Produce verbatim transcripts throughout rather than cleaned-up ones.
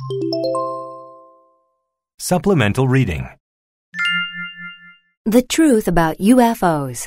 Supplemental reading. The truth about U F Os.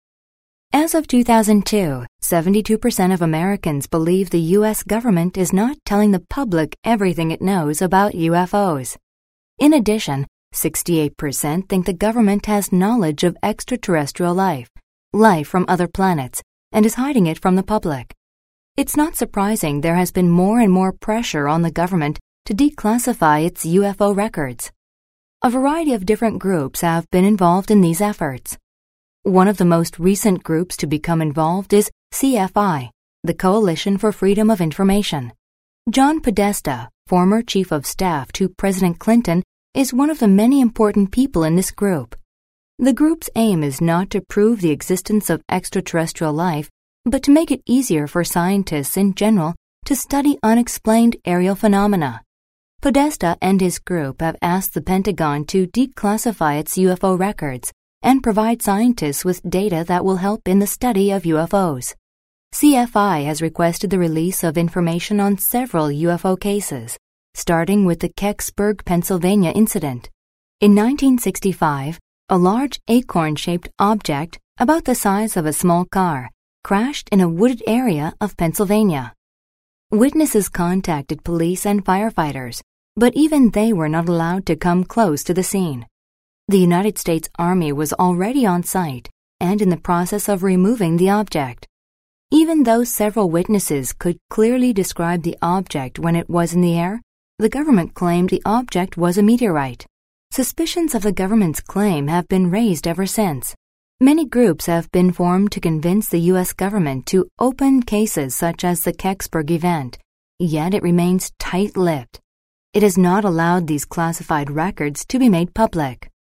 As of two thousand two, seventy-two percent of Americans believe the U S government is not telling the public everything it knows about U F Os. In addition, sixty-eight percent think the government has knowledge of extraterrestrial life, life from other planets, and is hiding it from the public. It's not surprising there has been more and more pressure on the government to declassify its U F O records. A variety of different groups have been involved in these efforts. One of the most recent groups to become involved is C F I, the Coalition for Freedom of Information. John Podesta, former chief of staff to President Clinton, is one of the many important people in this group. The group's aim is not to prove the existence of extraterrestrial life, but to make it easier for scientists in general to study unexplained aerial phenomena. Podesta and his group have asked the Pentagon to declassify its U F O records and provide scientists with data that will help in the study of U F Os. C F I has requested the release of information on several U F O cases, starting with the Kecksburg, Pennsylvania incident. In nineteen sixty-five, a large acorn-shaped object about the size of a small car crashed in a wooded area of Pennsylvania. Witnesses contacted police and firefighters, but even they were not allowed to come close to the scene. The United States Army was already on site and in the process of removing the object. Even though several witnesses could clearly describe the object when it was in the air, the government claimed the object was a meteorite. Suspicions of the government's claim have been raised ever since. Many groups have been formed to convince the U S government to open cases such as the Kecksburg event, yet it remains tight-lipped. It has not allowed these classified records to be made public.